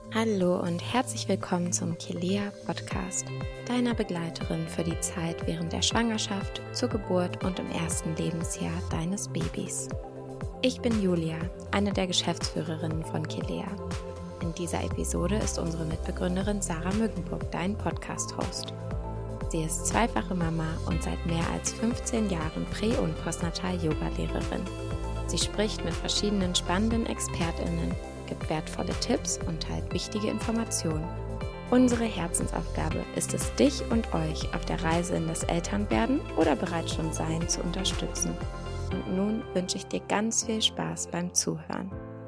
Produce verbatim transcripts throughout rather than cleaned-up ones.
Hallo und herzlich willkommen zum Kilea Podcast, deiner Begleiterin für die Zeit während der Schwangerschaft, zur Geburt und im ersten Lebensjahr deines Babys. Ich bin Julia, eine der Geschäftsführerinnen von Kilea. In dieser Episode ist unsere Mitbegründerin Sarah Mückenburg dein Podcast-Host. Sie ist zweifache Mama und seit mehr als fünfzehn Jahren Prä- und Postnatal-Yoga-Lehrerin. Sie spricht mit verschiedenen spannenden ExpertInnen, gibt wertvolle Tipps und teilt wichtige Informationen. Unsere Herzensaufgabe ist es, dich und euch auf der Reise in das Elternwerden oder bereits schon Sein zu unterstützen. Und nun wünsche ich dir ganz viel Spaß beim Zuhören.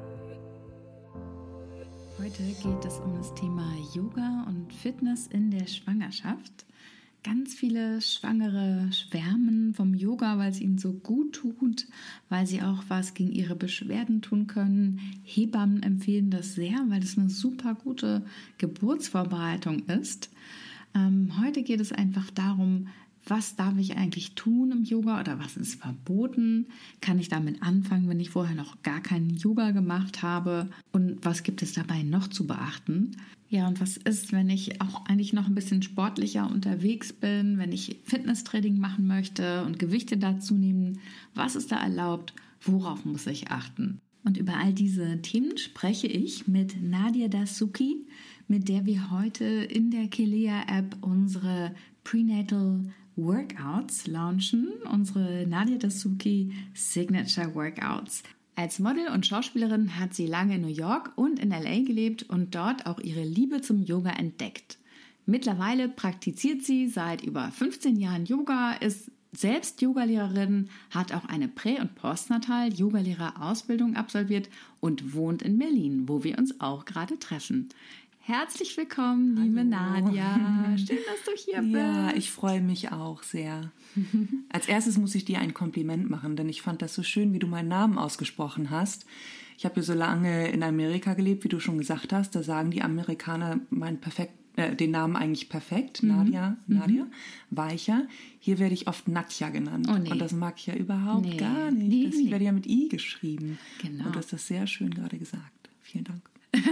Heute geht es um das Thema Yoga und Fitness in der Schwangerschaft. Ganz viele Schwangere schwärmen vom Yoga, weil es ihnen so gut tut, weil sie auch was gegen ihre Beschwerden tun können. Hebammen empfehlen das sehr, weil es eine super gute Geburtsvorbereitung ist. Ähm, heute geht es einfach darum, was darf ich eigentlich tun im Yoga oder was ist verboten? Kann ich damit anfangen, wenn ich vorher noch gar keinen Yoga gemacht habe? Und was gibt es dabei noch zu beachten? Ja, und was ist, wenn ich auch eigentlich noch ein bisschen sportlicher unterwegs bin, wenn ich Fitnesstraining machen möchte und Gewichte dazu nehmen? Was ist da erlaubt? Worauf muss ich achten? Und über all diese Themen spreche ich mit Nadia Dasuki, mit der wir heute in der Kilea-App unsere Prenatal Workouts launchen, unsere Nadia Dasuki Signature Workouts. Als Model und Schauspielerin hat sie lange in New York und in L A gelebt und dort auch ihre Liebe zum Yoga entdeckt. Mittlerweile praktiziert sie seit über fünfzehn Jahren Yoga, ist selbst Yogalehrerin, hat auch eine Prä- und Postnatal-Yogalehrerausbildung absolviert und wohnt in Berlin, wo wir uns auch gerade treffen. Herzlich willkommen, liebe Hallo. Nadia. Schön, dass du hier bist. Ja, ich freue mich auch sehr. Als erstes muss ich dir ein Kompliment machen, denn ich fand das so schön, wie du meinen Namen ausgesprochen hast. Ich habe ja so lange in Amerika gelebt, wie du schon gesagt hast. Da sagen die Amerikaner meinen perfekt, äh, den Namen eigentlich perfekt. Mhm. Nadia, Nadia, mhm. Weicher. Hier werde ich oft Nadja genannt. Oh, nee. Und das mag ich ja überhaupt nee. gar nicht. Nee. Das werde ja mit I geschrieben. Genau. Und du hast das sehr schön gerade gesagt. Vielen Dank.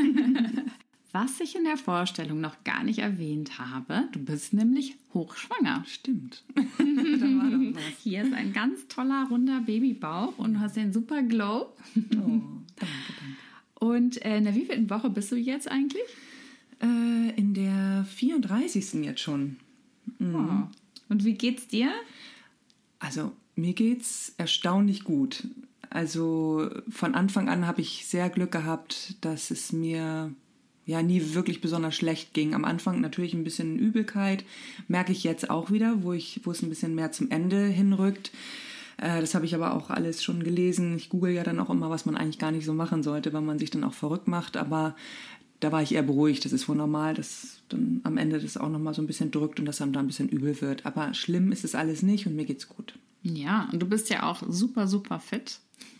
Was ich in der Vorstellung noch gar nicht erwähnt habe, du bist nämlich hochschwanger. Stimmt. Da war doch was. Hier ist ein ganz toller, runder Babybauch und du hast den super Glow. Oh, danke, danke. Und äh, in der wievielten Woche bist du jetzt eigentlich? Äh, in der vierunddreißigsten jetzt schon. Mhm. Oh. Und wie geht's dir? Also mir geht's erstaunlich gut. Also von Anfang an habe ich sehr Glück gehabt, dass es mir ja nie wirklich besonders schlecht ging. Am Anfang natürlich ein bisschen Übelkeit, merke ich jetzt auch wieder, wo ich, wo es ein bisschen mehr zum Ende hinrückt. Äh, das habe ich aber auch alles schon gelesen. Ich google ja dann auch immer, was man eigentlich gar nicht so machen sollte, weil man sich dann auch verrückt macht. Aber da war ich eher beruhigt. Das ist wohl normal, dass dann am Ende das auch nochmal so ein bisschen drückt und dass einem da ein bisschen übel wird. Aber schlimm ist es alles nicht und mir geht's gut. Ja, und du bist ja auch super, super fit.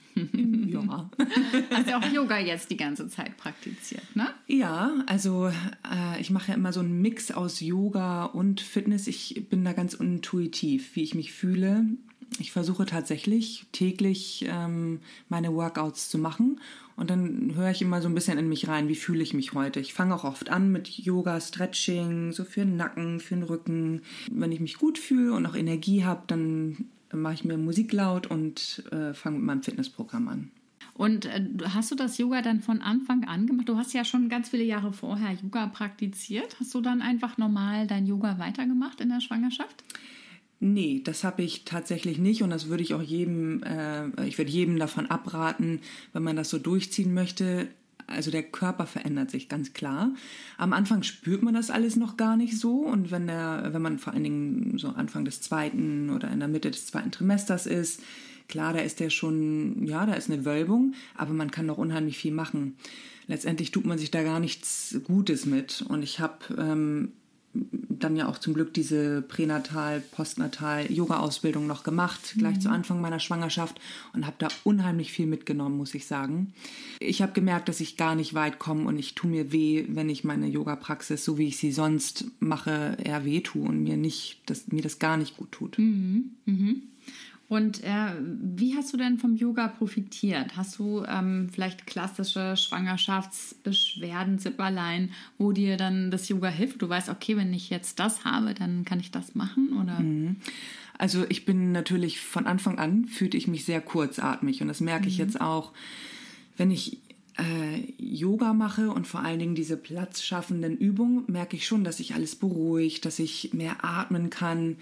Ja. Hast ja auch Yoga jetzt die ganze Zeit praktiziert, ne? Ja, also äh, ich mache ja immer so einen Mix aus Yoga und Fitness. Ich bin da ganz intuitiv, wie ich mich fühle. Ich versuche tatsächlich täglich ähm, meine Workouts zu machen und dann höre ich immer so ein bisschen in mich rein, wie fühle ich mich heute. Ich fange auch oft an mit Yoga, Stretching, so für den Nacken, für den Rücken. Wenn ich mich gut fühle und auch Energie habe, dann mache ich mir Musik laut und äh, fange mit meinem Fitnessprogramm an. Und äh, hast du das Yoga dann von Anfang an gemacht? Du hast ja schon ganz viele Jahre vorher Yoga praktiziert. Hast du dann einfach normal dein Yoga weitergemacht in der Schwangerschaft? Nee, das habe ich tatsächlich nicht und das würde ich auch jedem, äh, ich würde jedem davon abraten, wenn man das so durchziehen möchte. Also der Körper verändert sich ganz klar. Am Anfang spürt man das alles noch gar nicht so und wenn der, wenn man vor allen Dingen so Anfang des zweiten oder in der Mitte des zweiten Trimesters ist, klar, da ist der schon, ja, da ist eine Wölbung, aber man kann noch unheimlich viel machen. Letztendlich tut man sich da gar nichts Gutes mit und ich habe ähm, dann ja auch zum Glück diese Pränatal, Postnatal Yoga-Ausbildung noch gemacht, gleich mhm. zu Anfang meiner Schwangerschaft und habe da unheimlich viel mitgenommen, muss ich sagen. Ich habe gemerkt, dass ich gar nicht weit komme und ich tue mir weh, wenn ich meine Yoga-Praxis, so wie ich sie sonst mache, eher weh tue und mir nicht, dass mir das gar nicht gut tut. Mhm. Mhm. Und äh, wie hast du denn vom Yoga profitiert? Hast du ähm, vielleicht klassische Schwangerschaftsbeschwerden, Zipperlein, wo dir dann das Yoga hilft? Du weißt, okay, wenn ich jetzt das habe, dann kann ich das machen, oder? Also ich bin natürlich von Anfang an, fühlte ich mich sehr kurzatmig. Und das merke ich jetzt auch, wenn ich äh, Yoga mache und vor allen Dingen diese platzschaffenden Übungen, merke ich schon, dass sich alles beruhigt, dass ich mehr atmen kann.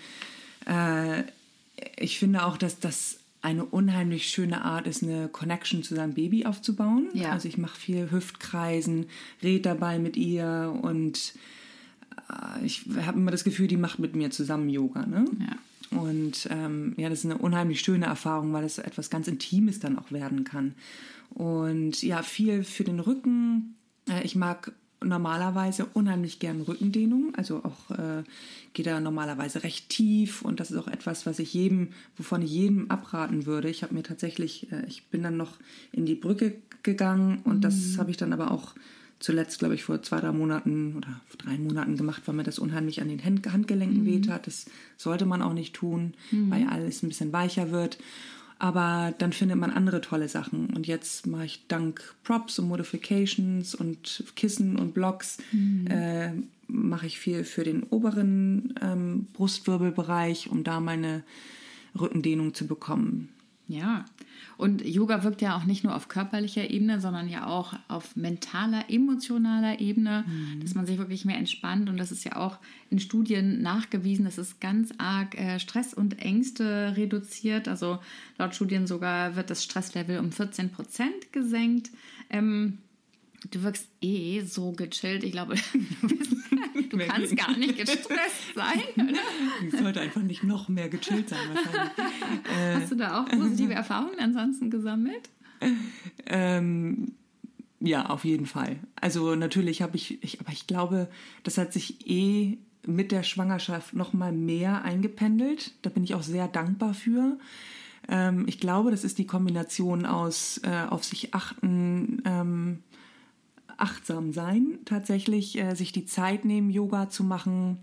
Äh, ich finde auch, dass das eine unheimlich schöne Art ist, eine Connection zu seinem Baby aufzubauen. Ja. Also ich mache viel Hüftkreisen, rede dabei mit ihr und äh, ich habe immer das Gefühl, die macht mit mir zusammen Yoga. Ne? Ja. Und ähm, ja, das ist eine unheimlich schöne Erfahrung, weil es etwas ganz Intimes dann auch werden kann. Und ja, viel für den Rücken. Äh, ich mag normalerweise unheimlich gern Rückendehnung, also auch äh, gehe da normalerweise recht tief und das ist auch etwas, was ich jedem, wovon ich jedem abraten würde. Ich habe mir tatsächlich, äh, ich bin dann noch in die Brücke gegangen und mhm. das habe ich dann aber auch zuletzt, glaube ich, vor zwei, drei Monaten oder drei Monaten gemacht, weil mir das unheimlich an den Hand- Handgelenken mhm. weht hat. Das sollte man auch nicht tun, mhm. weil alles ein bisschen weicher wird. Aber dann findet man andere tolle Sachen. Und jetzt mache ich dank Props und Modifications und Kissen und Blocks, mhm. äh, mache ich viel für den oberen ähm, Brustwirbelbereich, um da meine Rückendehnung zu bekommen. Ja, und Yoga wirkt ja auch nicht nur auf körperlicher Ebene, sondern ja auch auf mentaler, emotionaler Ebene, mhm. dass man sich wirklich mehr entspannt. Und das ist ja auch in Studien nachgewiesen, dass es ganz arg äh, Stress und Ängste reduziert. Also laut Studien sogar wird das Stresslevel um vierzehn Prozent gesenkt. Ähm, du wirkst eh so gechillt. Ich glaube, du, bist, du kannst gar nicht gestresst sein, oder? Ich sollte einfach nicht noch mehr gechillt sein wahrscheinlich. Hast du da auch positive Erfahrungen ansonsten gesammelt? Ähm, ja, auf jeden Fall. Also natürlich habe ich, ich, aber ich glaube, das hat sich eh mit der Schwangerschaft noch mal mehr eingependelt. Da bin ich auch sehr dankbar für. Ähm, ich glaube, das ist die Kombination aus äh, auf sich achten, ähm, achtsam sein, tatsächlich äh, sich die Zeit nehmen, Yoga zu machen,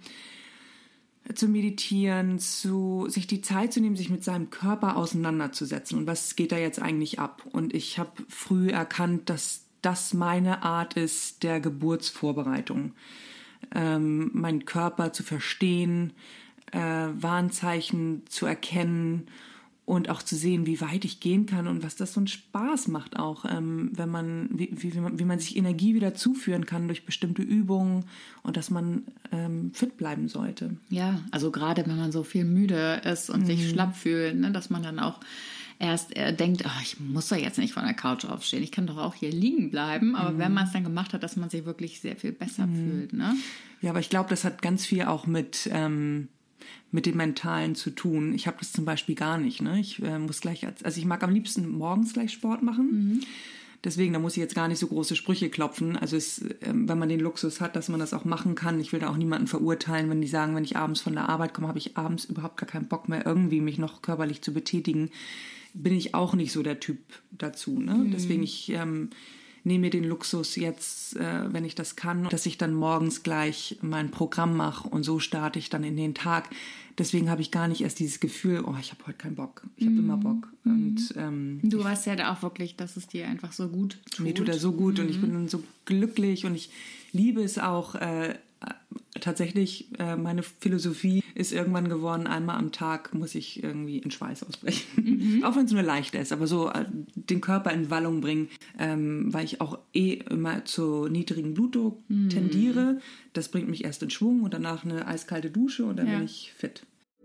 zu meditieren, zu, sich die Zeit zu nehmen, sich mit seinem Körper auseinanderzusetzen und was geht da jetzt eigentlich ab. Und ich habe früh erkannt, dass das meine Art ist der Geburtsvorbereitung. Ähm, meinen Körper zu verstehen, äh, Warnzeichen zu erkennen und auch zu sehen, wie weit ich gehen kann und was das so einen Spaß macht auch, ähm, wenn man wie, wie, wie, man, wie man sich Energie wieder zuführen kann durch bestimmte Übungen und dass man ähm, fit bleiben sollte. Ja, also gerade wenn man so viel müde ist und mhm. sich schlapp fühlt, ne, dass man dann auch erst äh, denkt, oh, ich muss doch jetzt nicht von der Couch aufstehen, ich kann doch auch hier liegen bleiben. Aber mhm. wenn man es dann gemacht hat, dass man sich wirklich sehr viel besser mhm. fühlt. Ne? Ja, aber ich glaube, das hat ganz viel auch mit... Ähm, mit dem Mentalen zu tun. Ich habe das zum Beispiel gar nicht. Ne? Ich äh, muss gleich, also ich mag am liebsten morgens gleich Sport machen. Mhm. Deswegen, da muss ich jetzt gar nicht so große Sprüche klopfen. Also es, äh, wenn man den Luxus hat, dass man das auch machen kann. Ich will da auch niemanden verurteilen, wenn die sagen, wenn ich abends von der Arbeit komme, habe ich abends überhaupt gar keinen Bock mehr, irgendwie mich noch körperlich zu betätigen. Bin ich auch nicht so der Typ dazu. Ne? Mhm. Deswegen, ich ähm, nehme mir den Luxus jetzt, äh, wenn ich das kann, dass ich dann morgens gleich mein Programm mache und so starte ich dann in den Tag. Deswegen habe ich gar nicht erst dieses Gefühl, oh, ich habe heute keinen Bock. Ich habe mm. immer Bock. Und, ähm, du weißt ja da auch wirklich, dass es dir einfach so gut tut. Mir tut er so gut mm. und ich bin dann so glücklich und ich liebe es auch, äh, tatsächlich, äh, meine Philosophie ist irgendwann geworden, einmal am Tag muss ich irgendwie in Schweiß ausbrechen. Mhm. Auch wenn es nur leicht ist, aber so äh, den Körper in Wallung bringen, ähm, weil ich auch eh immer zu niedrigen Blutdruck mhm. tendiere. Das bringt mich erst in Schwung und danach eine eiskalte Dusche und dann ja. bin ich fit.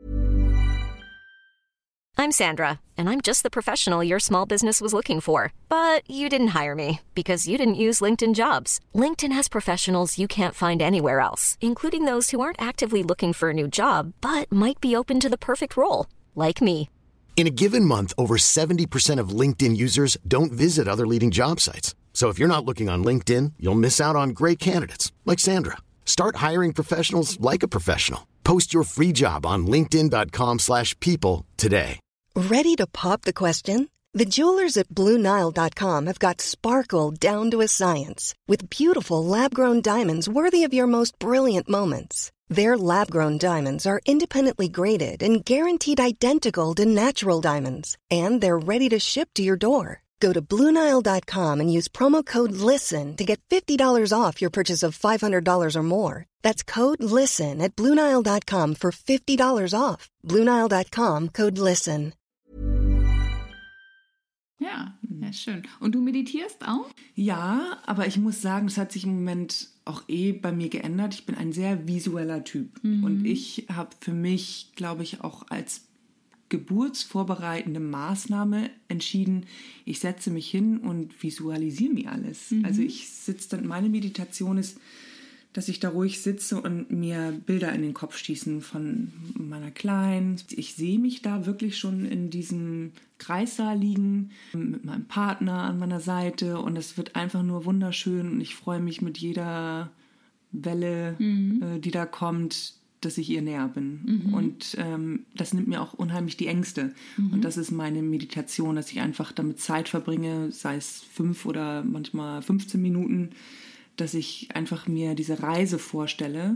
I'm Sandra, and I'm just the professional your small business was looking for. But you didn't hire me because you didn't use LinkedIn Jobs. LinkedIn has professionals you can't find anywhere else, including those who aren't actively looking for a new job, but might be open to the perfect role, like me. In a given month, over seventy percent of LinkedIn users don't visit other leading job sites. So if you're not looking on LinkedIn, you'll miss out on great candidates, like Sandra. Start hiring professionals like a professional. Post your free job on linkedin dot com slash people today. Ready to pop the question? The jewelers at Blue Nile dot com have got sparkle down to a science with beautiful lab-grown diamonds worthy of your most brilliant moments. Their lab-grown diamonds are independently graded and guaranteed identical to natural diamonds. And they're ready to ship to your door. Go to Blue Nile dot com and use promo code LISTEN to get fifty dollars off your purchase of five hundred dollars or more. That's code LISTEN at Blue Nile dot com for fifty dollars off. Blue Nile dot com, code LISTEN. Ja, ja, schön. Und du meditierst auch? Ja, aber ich muss sagen, es hat sich im Moment auch eh bei mir geändert. Ich bin ein sehr visueller Typ. Mhm. Und ich habe für mich, glaube ich, auch als geburtsvorbereitende Maßnahme entschieden, ich setze mich hin und visualisiere mir alles. Mhm. Also ich sitze dann, meine Meditation ist, dass ich da ruhig sitze und mir Bilder in den Kopf schießen von meiner Kleinen. Ich sehe mich da wirklich schon in diesem Kreissaal liegen, mit meinem Partner an meiner Seite und es wird einfach nur wunderschön und ich freue mich mit jeder Welle, mhm. äh, die da kommt, dass ich ihr näher bin. Mhm. Und ähm, das nimmt mir auch unheimlich die Ängste. Mhm. Und das ist meine Meditation, dass ich einfach damit Zeit verbringe, sei es fünf oder manchmal fünfzehn Minuten, dass ich einfach mir diese Reise vorstelle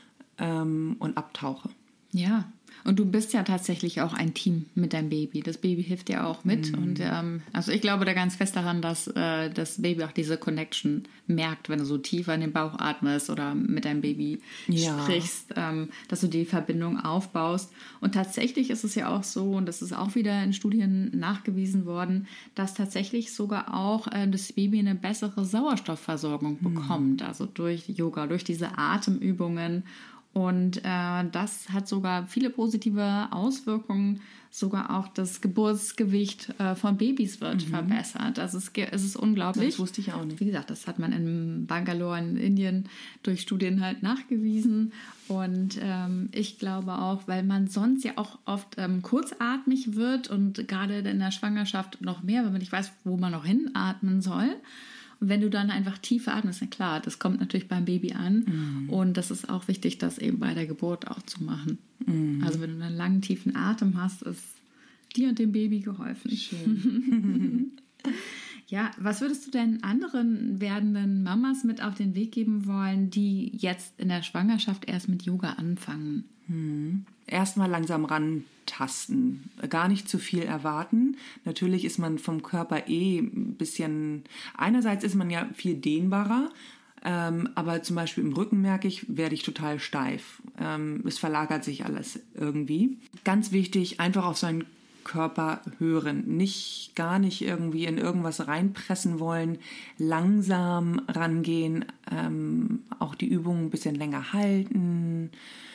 ähm, und abtauche. Ja, und du bist ja tatsächlich auch ein Team mit deinem Baby. Das Baby hilft dir auch mit. Mm. Und ähm, also ich glaube da ganz fest daran, dass äh, das Baby auch diese Connection merkt, wenn du so tiefer in den Bauch atmest oder mit deinem Baby ja. sprichst, ähm, dass du die Verbindung aufbaust. Und tatsächlich ist es ja auch so, und das ist auch wieder in Studien nachgewiesen worden, dass tatsächlich sogar auch äh, das Baby eine bessere Sauerstoffversorgung mm. bekommt. Also durch Yoga, durch diese Atemübungen. Und äh, das hat sogar viele positive Auswirkungen. Sogar auch das Geburtsgewicht äh, von Babys wird mhm. verbessert. Das ist, es ist unglaublich. Das wusste ich auch nicht. Wie gesagt, das hat man in Bangalore in Indien durch Studien halt nachgewiesen. Und ähm, ich glaube auch, weil man sonst ja auch oft ähm, kurzatmig wird und gerade in der Schwangerschaft noch mehr, wenn man nicht weiß, wo man noch hinatmen soll. Und wenn du dann einfach tiefer atmest, na klar, das kommt natürlich beim Baby an. Mm. Und das ist auch wichtig, das eben bei der Geburt auch zu machen. Mm. Also wenn du einen langen, tiefen Atem hast, ist dir und dem Baby geholfen. Schön. Ja, was würdest du denn anderen werdenden Mamas mit auf den Weg geben wollen, die jetzt in der Schwangerschaft erst mit Yoga anfangen? Hm. Erstmal langsam rantasten, gar nicht zu viel erwarten. Natürlich ist man vom Körper eh ein bisschen, einerseits ist man ja viel dehnbarer, ähm, aber zum Beispiel im Rücken merke ich, werde ich total steif. Ähm, es verlagert sich alles irgendwie. Ganz wichtig, einfach auf seinen Körper hören, nicht gar nicht irgendwie in irgendwas reinpressen wollen, langsam rangehen, ähm, auch die Übungen ein bisschen länger halten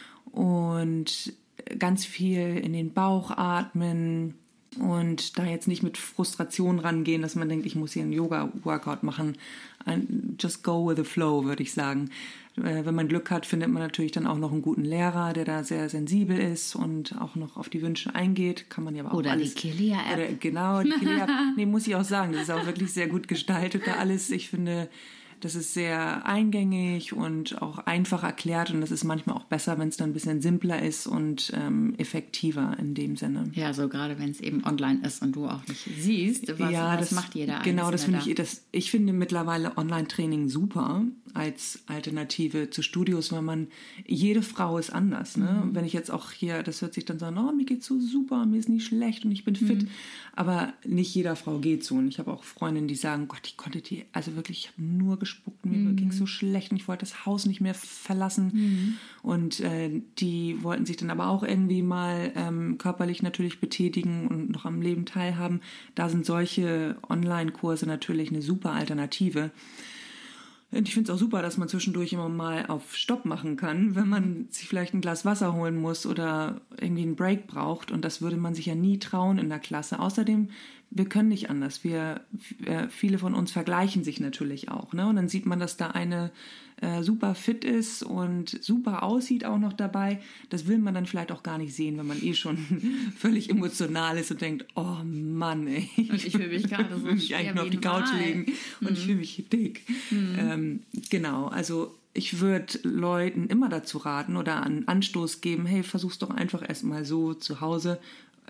und ganz viel in den Bauch atmen und da jetzt nicht mit Frustration rangehen, dass man denkt, ich muss hier einen Yoga-Workout machen. Just go with the flow, würde ich sagen. Wenn man Glück hat, findet man natürlich dann auch noch einen guten Lehrer, der da sehr sensibel ist und auch noch auf die Wünsche eingeht. Kann man ja aber auch Oder alles, die Kilea-App. Genau, die Kilea-App. Nee, muss ich auch sagen, das ist auch wirklich sehr gut gestaltet da alles. Ich finde, das ist sehr eingängig und auch einfach erklärt und das ist manchmal auch besser, wenn es dann ein bisschen simpler ist und ähm, effektiver in dem Sinne. Ja, so gerade wenn es eben online ist und du auch nicht siehst, was, ja, was das macht jeder Einzelne. Genau, das finde da? ich, das, ich finde mittlerweile Online-Training super als Alternative zu Studios, weil man, jede Frau ist anders. Ne? Mhm. Wenn ich jetzt auch hier, das hört sich dann so an, oh, mir geht's so super, mir ist nicht schlecht und ich bin fit, mhm. aber nicht jeder Frau geht so und ich habe auch Freundinnen, die sagen, Gott, ich konnte die, also wirklich, ich habe nur gespuckt, mir mhm. ging es so schlecht und ich wollte das Haus nicht mehr verlassen mhm. und äh, die wollten sich dann aber auch irgendwie mal ähm, körperlich natürlich betätigen und noch am Leben teilhaben. Da sind solche Online-Kurse natürlich eine super Alternative. Und ich finde es auch super, dass man zwischendurch immer mal auf Stopp machen kann, wenn man sich vielleicht ein Glas Wasser holen muss oder irgendwie einen Break braucht. Und das würde man sich ja nie trauen in der Klasse. Außerdem, wir können nicht anders. Wir, äh, viele von uns vergleichen sich natürlich auch. Ne? Und dann sieht man, dass da eine äh, super fit ist und super aussieht auch noch dabei. Das will man dann vielleicht auch gar nicht sehen, wenn man eh schon völlig emotional ist und denkt, oh Mann, ey. Und ich will mich gerade so mich eigentlich nur auf die Couch legen und mhm. ich fühle mich dick. Mhm. Ähm, genau, also ich würde Leuten immer dazu raten oder einen Anstoß geben, hey, versuch's doch einfach erstmal so zu Hause.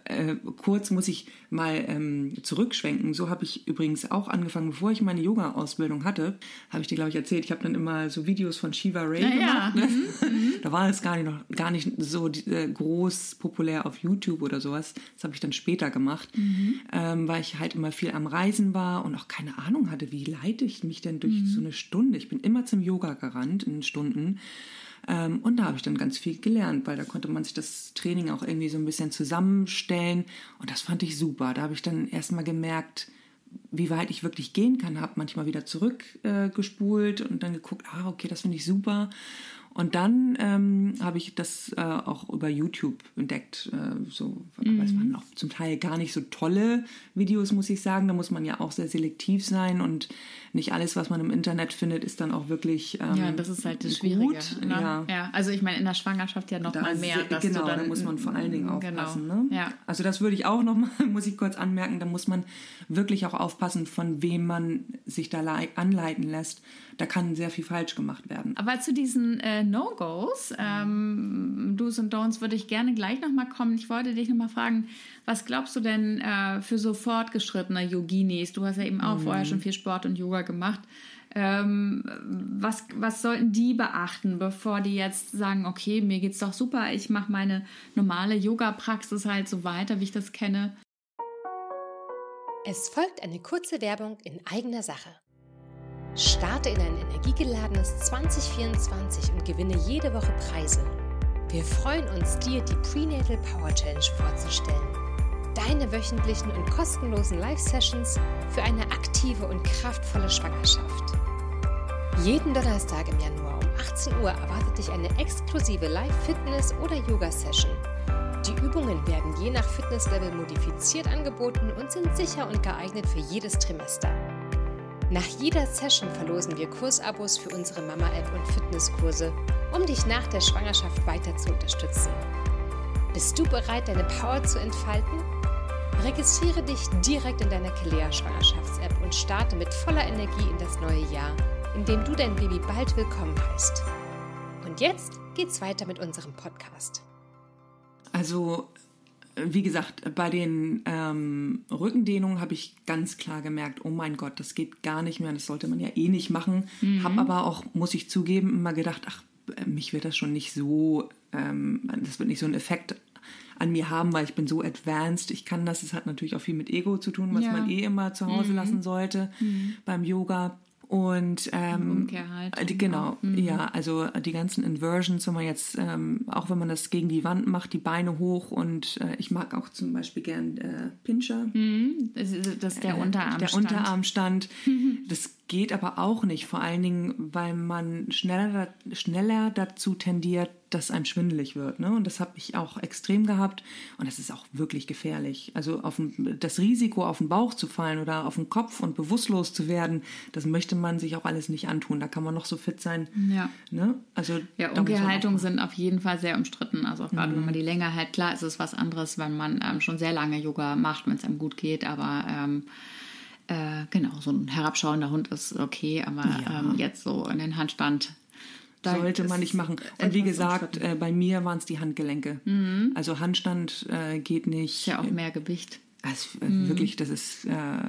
äh, kurz muss ich mal ähm, zurückschwenken. So habe ich übrigens auch angefangen, bevor ich meine Yoga-Ausbildung hatte, habe ich dir, glaube ich, erzählt, ich habe dann immer so Videos von Shiva Ray ja, gemacht. Ne? Ja. Mhm. Da war es gar nicht, noch, gar nicht so äh, groß populär auf YouTube oder sowas. Das habe ich dann später gemacht, mhm. ähm, weil ich halt immer viel am Reisen war und auch keine Ahnung hatte, wie leite ich mich denn durch mhm. so eine Stunde. Ich bin immer zum Yoga gerannt in Stunden. Ähm, und da habe ich dann ganz viel gelernt, weil da konnte man sich das Training auch irgendwie so ein bisschen zusammenstellen. Und das fand ich super. Da habe ich dann erstmal gemerkt, wie weit ich wirklich gehen kann. Habe manchmal wieder zurückgespult äh, und dann geguckt, ah, okay, das finde ich super. Und dann ähm, habe ich das äh, auch über YouTube entdeckt. Äh, so, mhm. aber es waren auch zum Teil gar nicht so tolle Videos, muss ich sagen. Da muss man ja auch sehr selektiv sein und nicht alles, was man im Internet findet, ist dann auch wirklich ähm, ja, das ist halt das Schwierige. Gut. Ne? Ja. Ja, also ich meine, in der Schwangerschaft ja noch da mal mehr. Dass genau, du dann, da muss man vor allen Dingen aufpassen. Genau. Ne? Ja. Also das würde ich auch noch mal, muss ich kurz anmerken, da muss man wirklich auch aufpassen, von wem man sich da anleiten lässt. Da kann sehr viel falsch gemacht werden. Aber zu diesen äh, No-Gos, ähm, Do's und Don'ts, würde ich gerne gleich noch mal kommen. Ich wollte dich noch mal fragen, was glaubst du denn äh, für so fortgeschrittene Yoginis? Du hast ja eben auch mhm. vorher schon viel Sport und Yoga gemacht. Ähm, was, was sollten die beachten, bevor die jetzt sagen, okay, mir geht's doch super, ich mache meine normale Yoga-Praxis halt so weiter, wie ich das kenne? Es folgt eine kurze Werbung in eigener Sache. Starte in ein energiegeladenes zwanzig vierundzwanzig und gewinne jede Woche Preise. Wir freuen uns, dir die Prenatal Power Challenge vorzustellen. Deine wöchentlichen und kostenlosen Live-Sessions für eine aktive und kraftvolle Schwangerschaft. Jeden Donnerstag im Januar um achtzehn Uhr erwartet dich eine exklusive Live-Fitness- oder Yoga-Session. Die Übungen werden je nach Fitnesslevel modifiziert angeboten und sind sicher und geeignet für jedes Trimester. Nach jeder Session verlosen wir Kursabos für unsere Mama-App und Fitnesskurse, um dich nach der Schwangerschaft weiter zu unterstützen. Bist du bereit, deine Power zu entfalten? Registriere dich direkt in deiner Kelea-Schwangerschafts-App und starte mit voller Energie in das neue Jahr, in dem du dein Baby bald willkommen heißt. Und jetzt geht's weiter mit unserem Podcast. Also, wie gesagt, bei den ähm, Rückendehnungen habe ich ganz klar gemerkt, oh mein Gott, das geht gar nicht mehr, das sollte man ja eh nicht machen. Mhm. Habe aber auch, muss ich zugeben, immer gedacht, ach, mich wird das schon nicht so, ähm, das wird nicht so einen Effekt an mir haben, weil ich bin so advanced, ich kann das. Das hat natürlich auch viel mit Ego zu tun, was ja. man eh immer zu Hause mhm. lassen sollte mhm. beim Yoga. Und ähm, Umkehrhaltung. Genau, mhm. ja, also die ganzen Inversions, wenn man jetzt, ähm, auch wenn man das gegen die Wand macht, die Beine hoch und äh, ich mag auch zum Beispiel gern äh, Pincher. Mhm. Das ist, das ist der Unterarmstand. Der Unterarmstand. Das geht aber auch nicht, vor allen Dingen, weil man schneller, schneller dazu tendiert, dass einem schwindelig wird. Ne? Und das habe ich auch extrem gehabt und das ist auch wirklich gefährlich. Also auf den, das Risiko, auf den Bauch zu fallen oder auf den Kopf und bewusstlos zu werden, das möchte man sich auch alles nicht antun. Da kann man noch so fit sein. Ja, ne? Also, ja, Umkehrhaltungen sind auf jeden Fall sehr umstritten. Also auch gerade, mhm. wenn man die länger hält, klar ist es was anderes, wenn man ähm, schon sehr lange Yoga macht, wenn es einem gut geht, aber ähm, äh, genau, so ein herabschauender Hund ist okay, aber ja. ähm, jetzt so in den Handstand Da sollte man nicht machen. Und wie gesagt, äh, bei mir waren es die Handgelenke. Mhm. Also Handstand äh, geht nicht. Ist ja auch mehr Gewicht. Also, äh, mhm. Wirklich, das ist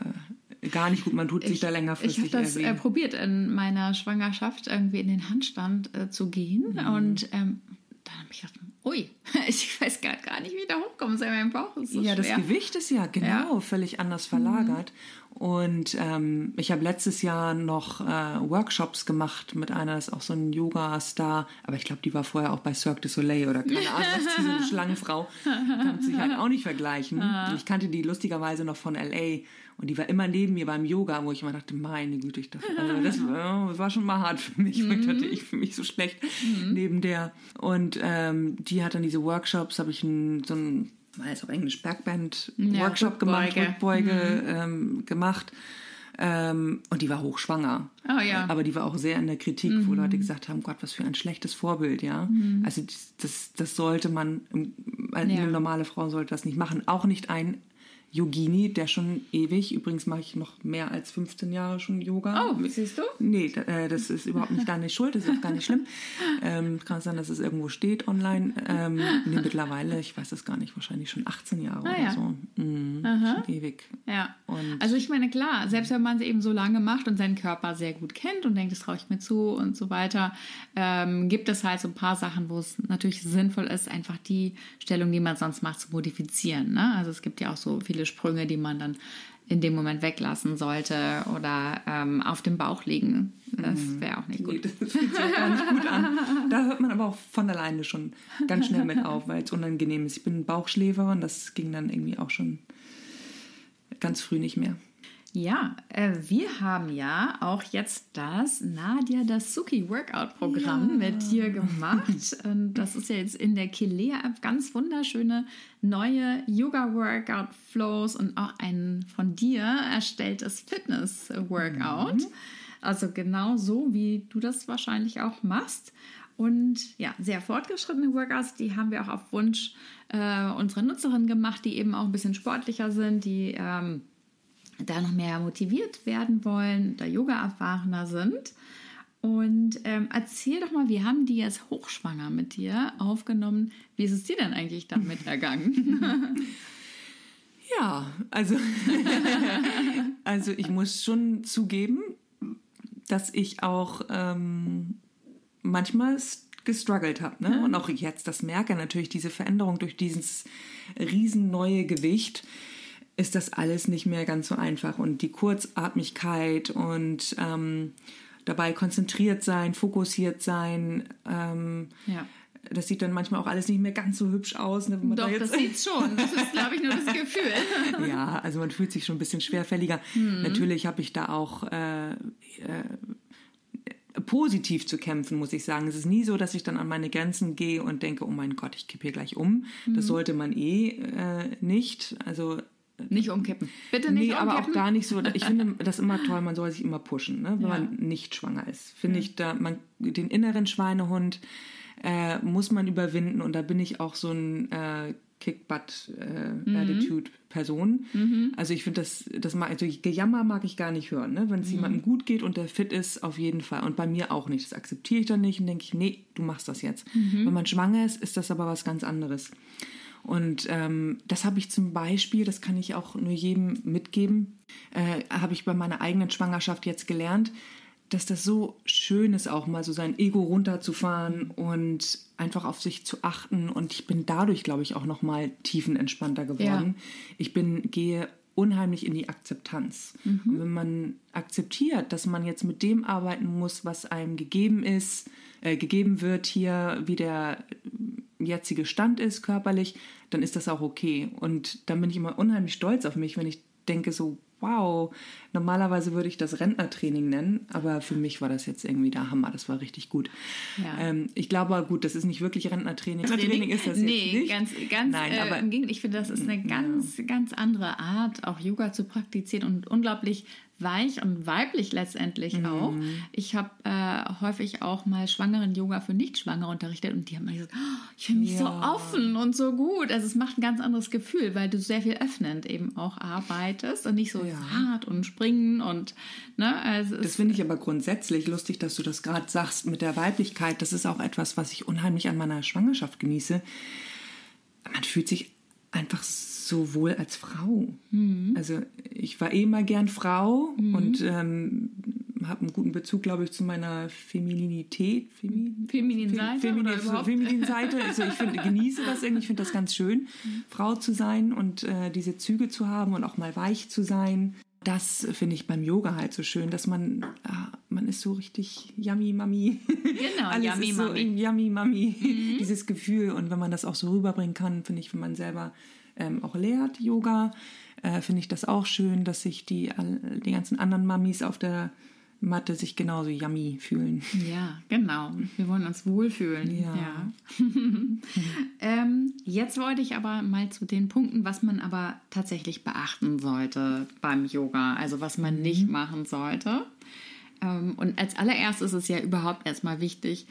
äh, gar nicht gut. Man tut sich ich, da längerfristig. Ich habe das äh, probiert, in meiner Schwangerschaft irgendwie in den Handstand äh, zu gehen. Mhm. Und ähm, dann habe ich gedacht, ui, ich weiß gar, gar nicht, wie ich da hochkomme. Mein Bauch ist so ja, schwer. Das Gewicht ist ja genau ja. völlig anders verlagert. Mhm. Und ähm, ich habe letztes Jahr noch äh, Workshops gemacht mit einer, das ist auch so ein Yoga-Star, aber ich glaube, die war vorher auch bei Cirque du Soleil oder keine Ahnung, was die so eine Schlangenfrau, kann sich halt auch nicht vergleichen. Ich kannte die lustigerweise noch von L A und die war immer neben mir beim Yoga, wo ich immer dachte, meine Güte, ich dachte, also das, war, das war schon mal hart für mich, weil ich dachte, ich fühle mich so schlecht mhm. neben der. Und ähm, die hat dann diese Workshops, habe ich ein, so ein mal jetzt auf Englisch Backband-Workshop ja, gemacht, Rückbeuge mhm. ähm, gemacht. Ähm, und die war hochschwanger. Oh, ja. Aber die war auch sehr in der Kritik, mhm. wo Leute gesagt haben, Gott, was für ein schlechtes Vorbild, ja. Mhm. Also das, das sollte man, eine ja. normale Frau sollte das nicht machen. Auch nicht ein Yogini, der schon ewig, übrigens mache ich noch mehr als fünfzehn Jahre schon Yoga. Oh, siehst du? Nee, äh, das ist überhaupt nicht deine Schuld, das ist auch gar nicht schlimm. Ähm, kann sein, dass es irgendwo steht online. Ähm, nee, mittlerweile, ich weiß es gar nicht, wahrscheinlich schon achtzehn Jahre ah, oder ja. so. Mhm, schon ewig. Ja, und also ich meine, klar, selbst wenn man es eben so lange macht und seinen Körper sehr gut kennt und denkt, das traue ich mir zu und so weiter, ähm, gibt es halt so ein paar Sachen, wo es natürlich sinnvoll ist, einfach die Stellung, die man sonst macht, zu modifizieren. Ne? Also es gibt ja auch so viele Sprünge, die man dann in dem Moment weglassen sollte oder ähm, auf dem Bauch liegen. Das wäre auch nicht gut. Nee, das fühlt sich auch gar nicht gut an. Da hört man aber auch von alleine schon ganz schnell mit auf, weil es unangenehm ist. Ich bin Bauchschläferin, das ging dann irgendwie auch schon ganz früh nicht mehr. Ja, äh, wir haben ja auch jetzt das Nadia Dasuki Workout-Programm ja. mit dir gemacht. Und das ist ja jetzt in der Kilea-App ganz wunderschöne neue Yoga-Workout-Flows und auch ein von dir erstelltes Fitness-Workout. Mhm. Also genau so, wie du das wahrscheinlich auch machst. Und ja, sehr fortgeschrittene Workouts, die haben wir auch auf Wunsch äh, unserer Nutzerin gemacht, die eben auch ein bisschen sportlicher sind, die ähm, da noch mehr motiviert werden wollen, da Yoga erfahrener sind. Und ähm, erzähl doch mal, wir haben die jetzt hochschwanger mit dir aufgenommen. Wie ist es dir denn eigentlich damit ergangen? Ja, also, also ich muss schon zugeben, dass ich auch ähm, manchmal gestruggelt habe, ne? Mhm. Und auch jetzt das merke, natürlich diese Veränderung durch dieses riesen neue Gewicht, ist das alles nicht mehr ganz so einfach. Und die Kurzatmigkeit und ähm, dabei konzentriert sein, fokussiert sein, ähm, ja. das sieht dann manchmal auch alles nicht mehr ganz so hübsch aus. Ne, wenn man Doch, da jetzt das sieht's schon. Das ist, glaube ich, nur das Gefühl. Ja, also man fühlt sich schon ein bisschen schwerfälliger. Mhm. Natürlich habe ich da auch äh, äh, positiv zu kämpfen, muss ich sagen. Es ist nie so, dass ich dann an meine Grenzen gehe und denke, oh mein Gott, ich kippe hier gleich um. Mhm. Das sollte man eh äh, nicht. Also nicht umkippen. Bitte nicht nee, umkippen. aber auch gar nicht so. Ich finde das immer toll, man soll sich immer pushen, ne, wenn ja. man nicht schwanger ist. Finde ja. ich, da man den inneren Schweinehund äh, muss man überwinden und da bin ich auch so ein äh, Kick-Butt-Attitude-Person. Äh, mhm. Also ich finde das, das mag, also Gejammer mag ich gar nicht hören. Ne? Wenn es mhm. jemandem gut geht und der fit ist, auf jeden Fall. Und bei mir auch nicht. Das akzeptiere ich dann nicht und denke ich, nee, du machst das jetzt. Mhm. Wenn man schwanger ist, ist das aber was ganz anderes. Und ähm, das habe ich zum Beispiel, das kann ich auch nur jedem mitgeben, äh, habe ich bei meiner eigenen Schwangerschaft jetzt gelernt, dass das so schön ist, auch mal so sein Ego runterzufahren und einfach auf sich zu achten. Und ich bin dadurch, glaube ich, auch noch mal tiefenentspannter geworden. Ja. Ich bin, gehe unheimlich in die Akzeptanz. Mhm. Und wenn man akzeptiert, dass man jetzt mit dem arbeiten muss, was einem gegeben ist, äh, gegeben wird hier, wie der jetzige Stand ist körperlich, dann ist das auch okay. Und dann bin ich immer unheimlich stolz auf mich, wenn ich denke so, wow, normalerweise würde ich das Rentnertraining nennen, aber für mich war das jetzt irgendwie der Hammer, das war richtig gut. Ja. Ähm, ich glaube, gut, das ist nicht wirklich Rentnertraining. Rentnertraining ist das nee, jetzt nicht. ganz, ganz Nein, äh, aber im Gegenteil, ich finde, das ist eine ganz, ja. ganz andere Art, auch Yoga zu praktizieren und unglaublich weich und weiblich letztendlich mhm. auch. Ich habe äh, häufig auch mal Schwangeren-Yoga für Nicht-Schwangere unterrichtet und die haben mir gesagt, oh, ich fühle mich ja. so offen und so gut. Also es macht ein ganz anderes Gefühl, weil du sehr viel öffnend eben auch arbeitest und nicht so ja. hart und springen und ne, also das finde ich aber grundsätzlich lustig, dass du das gerade sagst mit der Weiblichkeit. Das ist auch etwas, was ich unheimlich an meiner Schwangerschaft genieße. Man fühlt sich einfach so wohl als Frau. Mhm. Also ich war eh mal gern Frau mhm. und ähm, habe einen guten Bezug, glaube ich, zu meiner Femininität. Femi Femininen Seite? Feminin oder überhaupt? Femininen Seite. Also ich find, genieße das irgendwie, ich finde das ganz schön, mhm. Frau zu sein und äh, diese Züge zu haben und auch mal weich zu sein. Das finde ich beim Yoga halt so schön, dass man, ah, man ist so richtig yummy mami. Genau, alles yummy ist so mami. Yummy mami, mhm. dieses Gefühl. Und wenn man das auch so rüberbringen kann, finde ich, wenn man selber ähm, auch lehrt Yoga, äh, finde ich das auch schön, dass sich die, die ganzen anderen Mamis auf der Matte sich genauso yummy fühlen. Ja, genau. Wir wollen uns wohlfühlen. Ja. ja. ähm, jetzt wollte ich aber mal zu den Punkten, was man aber tatsächlich beachten sollte beim Yoga, also was man mhm. nicht machen sollte. Ähm, und als allererstes ist es ja überhaupt erstmal wichtig,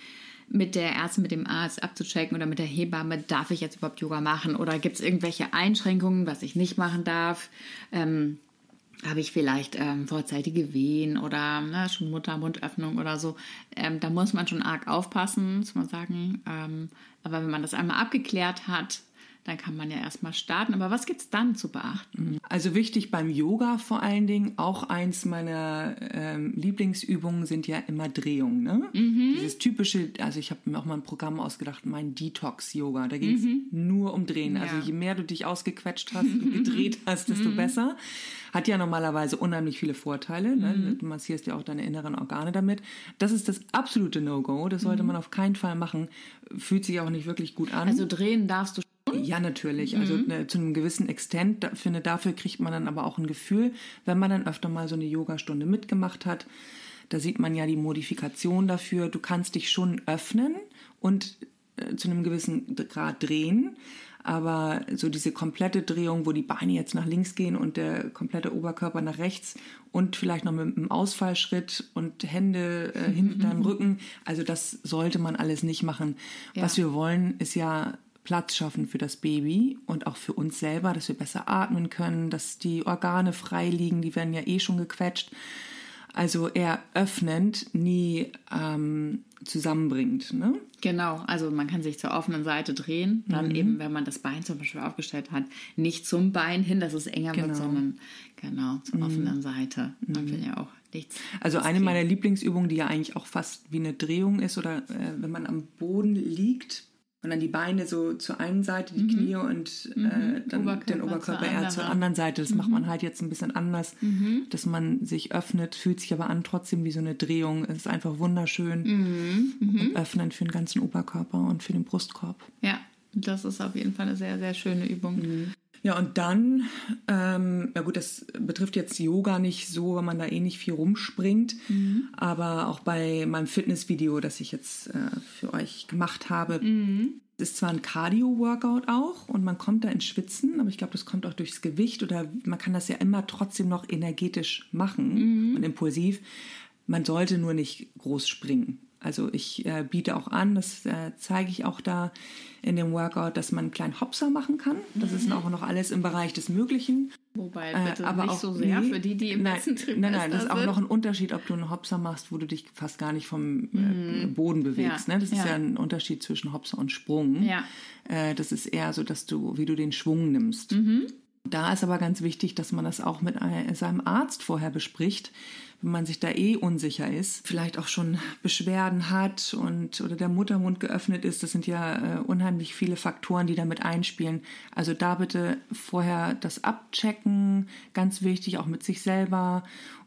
mit der Ärztin, mit dem Arzt abzuchecken oder mit der Hebamme, darf ich jetzt überhaupt Yoga machen oder gibt es irgendwelche Einschränkungen, was ich nicht machen darf? Ähm, habe ich vielleicht ähm, vorzeitige Wehen oder ne, schon Muttermundöffnung oder so. Ähm, da muss man schon arg aufpassen, muss man sagen. Ähm, aber wenn man das einmal abgeklärt hat, dann kann man ja erstmal starten. Aber was gibt es dann zu beachten? Also wichtig beim Yoga vor allen Dingen, auch eins meiner ähm, Lieblingsübungen sind ja immer Drehungen. Ne? Mhm. Dieses typische, also ich habe mir auch mal ein Programm ausgedacht, mein Detox-Yoga. Da ging es mhm. nur um Drehen. Ja. Also je mehr du dich ausgequetscht hast und gedreht hast, desto mhm. besser. Hat ja normalerweise unheimlich viele Vorteile. Ne? Mhm. Du massierst ja auch deine inneren Organe damit. Das ist das absolute No-Go. Das sollte mhm. man auf keinen Fall machen. Fühlt sich auch nicht wirklich gut an. Also drehen darfst du schon? Ja, natürlich. Also mhm. ne, zu einem gewissen Extent. Da, finde, dafür kriegt man dann aber auch ein Gefühl, wenn man dann öfter mal so eine Yogastunde mitgemacht hat. Da sieht man ja die Modifikation dafür. Du kannst dich schon öffnen und äh, zu einem gewissen Grad drehen. Aber so diese komplette Drehung, wo die Beine jetzt nach links gehen und der komplette Oberkörper nach rechts und vielleicht noch mit einem Ausfallschritt und Hände äh, hinter deinem Rücken, also das sollte man alles nicht machen. Ja. Was wir wollen, ist ja Platz schaffen für das Baby und auch für uns selber, dass wir besser atmen können, dass die Organe frei liegen, die werden ja eh schon gequetscht. Also eher öffnend, nie ähm, zusammenbringend. Ne? Genau, also man kann sich zur offenen Seite drehen, dann mhm. eben, wenn man das Bein zum Beispiel aufgestellt hat, nicht zum Bein hin, dass es enger genau. wird, sondern genau zur mhm. offenen Seite. Man will ja auch nichts. Also eine kriegen. meiner Lieblingsübungen, die ja eigentlich auch fast wie eine Drehung ist, oder äh, wenn man am Boden liegt, und dann die Beine so zur einen Seite, die mhm. Knie und mhm. äh, dann Oberkörper den Oberkörper eher zur anderen Seite. Das mhm. macht man halt jetzt ein bisschen anders, mhm. dass man sich öffnet, fühlt sich aber an trotzdem wie so eine Drehung. Es ist einfach wunderschön mhm. Mhm. und öffnend für den ganzen Oberkörper und für den Brustkorb. Ja, das ist auf jeden Fall eine sehr, sehr schöne Übung. Mhm. Ja, und dann, ähm, ja gut, das betrifft jetzt Yoga nicht so, weil man da eh nicht viel rumspringt, mhm. aber auch bei meinem Fitnessvideo, das ich jetzt äh, für euch gemacht habe, mhm. ist zwar ein Cardio-Workout auch und man kommt da ins Schwitzen, aber ich glaube, das kommt auch durchs Gewicht oder man kann das ja immer trotzdem noch energetisch machen mhm. und impulsiv. Man sollte nur nicht groß springen. Also ich äh, biete auch an, das äh, zeige ich auch da in dem Workout, dass man einen kleinen Hopser machen kann. Das mhm. ist auch noch alles im Bereich des Möglichen. Wobei bitte äh, aber nicht auch, so sehr nee, für die, die im nein, letzten Trimester Nein, nein, das ist sind. auch noch ein Unterschied, ob du einen Hopser machst, wo du dich fast gar nicht vom äh, mhm. Boden bewegst. Ja. Ne? Das ja. ist ja ein Unterschied zwischen Hopser und Sprung. Ja. Äh, das ist eher so, dass du, wie du den Schwung nimmst. Mhm. Da ist aber ganz wichtig, dass man das auch mit seinem Arzt vorher bespricht, wenn man sich da eh unsicher ist, vielleicht auch schon Beschwerden hat und oder der Muttermund geöffnet ist. Das sind ja äh, unheimlich viele Faktoren, die damit einspielen. Also da bitte vorher das abchecken, ganz wichtig, auch mit sich selber.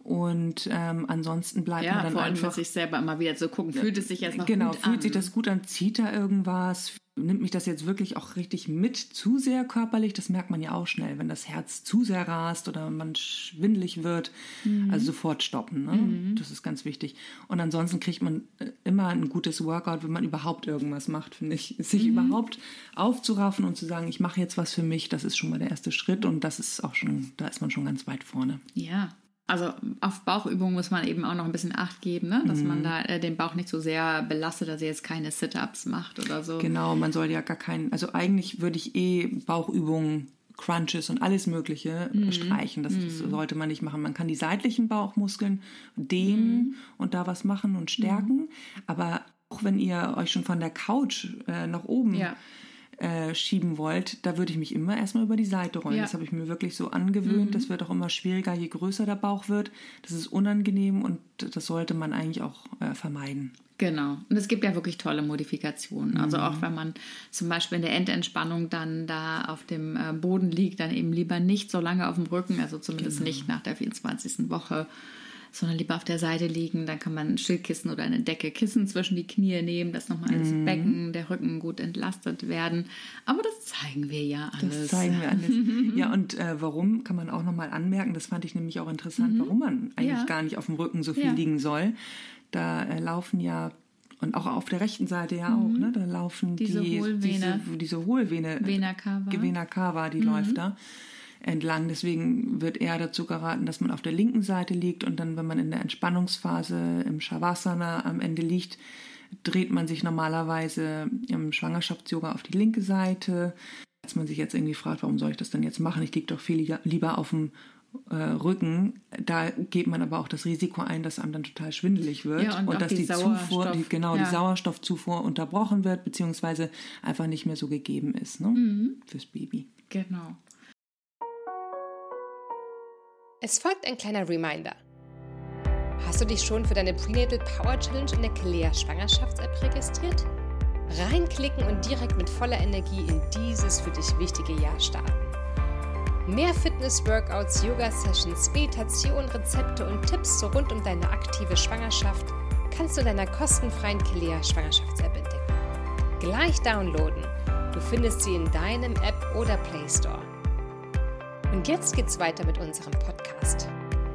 Und ähm, ansonsten bleibt ja, man dann vor allem einfach... mit sich selber immer wieder zu gucken, fühlt es sich jetzt noch genau, gut an? Genau, fühlt sich das gut an? Zieht da irgendwas? Nimmt mich das jetzt wirklich auch richtig mit, zu sehr körperlich? Das merkt man ja auch schnell, wenn das Herz zu sehr rast oder man schwindelig wird. Mhm. Also sofort stoppen, ne? Mhm. Das ist ganz wichtig. Und ansonsten kriegt man immer ein gutes Workout, wenn man überhaupt irgendwas macht, finde ich. Sich mhm. überhaupt aufzuraffen und zu sagen, ich mache jetzt was für mich, das ist schon mal der erste Schritt und das ist auch schon, da ist man schon ganz weit vorne. Ja. Also auf Bauchübungen muss man eben auch noch ein bisschen Acht geben, ne? Dass mm. man da äh, den Bauch nicht so sehr belastet, dass er jetzt keine Sit-Ups macht oder so. Genau, man soll ja gar keinen, also eigentlich würde ich eh Bauchübungen, Crunches und alles Mögliche mm. streichen. Das, mm. das sollte man nicht machen. Man kann die seitlichen Bauchmuskeln dehnen mm. und da was machen und stärken. Mm. Aber auch wenn ihr euch schon von der Couch äh, nach oben... Ja. Äh, schieben wollt, da würde ich mich immer erstmal über die Seite rollen. Ja. Das habe ich mir wirklich so angewöhnt. Mhm. Das wird auch immer schwieriger, je größer der Bauch wird. Das ist unangenehm und das sollte man eigentlich auch äh, vermeiden. Genau. Und es gibt ja wirklich tolle Modifikationen. Mhm. Also auch wenn man zum Beispiel in der Endentspannung dann da auf dem äh, Boden liegt, dann eben lieber nicht so lange auf dem Rücken, also zumindest genau. nicht nach der vierundzwanzigsten Woche, sondern lieber auf der Seite liegen. Dann kann man ein Schildkissen oder eine Decke Kissen zwischen die Knie nehmen, dass nochmal das mm. Becken, der Rücken gut entlastet werden. Aber das zeigen wir ja alles. Das zeigen wir alles. Ja, und äh, warum, kann man auch nochmal anmerken, das fand ich nämlich auch interessant, mhm. warum man eigentlich ja. gar nicht auf dem Rücken so viel ja. liegen soll. Da äh, laufen ja, und auch auf der rechten Seite ja mhm. auch, ne, da laufen diese die, Hohlvene. diese, diese Hohlvene, Vena cava. Vena cava, die mhm. läuft da entlang. Deswegen wird eher dazu geraten, dass man auf der linken Seite liegt und dann, wenn man in der Entspannungsphase im Shavasana am Ende liegt, dreht man sich normalerweise im Schwangerschafts-Yoga auf die linke Seite. Als man sich jetzt irgendwie fragt, warum soll ich das denn jetzt machen? Ich liege doch viel lieber auf dem äh, Rücken. Da geht man aber auch das Risiko ein, dass einem dann total schwindelig wird ja, und, und dass die, die Zufuhr, die, genau, ja. die Sauerstoffzufuhr unterbrochen wird, beziehungsweise einfach nicht mehr so gegeben ist, ne? Mhm. Fürs Baby. Genau. Es folgt ein kleiner Reminder. Hast du dich schon für deine Prenatal Power Challenge in der Kelea Schwangerschafts-App registriert? Reinklicken und direkt mit voller Energie in dieses für dich wichtige Jahr starten. Mehr Fitness-Workouts, Yoga-Sessions, Meditation, Rezepte und Tipps so rund um deine aktive Schwangerschaft kannst du in deiner kostenfreien Kelea Schwangerschafts-App entdecken. Gleich downloaden. Du findest sie in deinem App oder Play Store. Und jetzt geht's weiter mit unserem Podcast.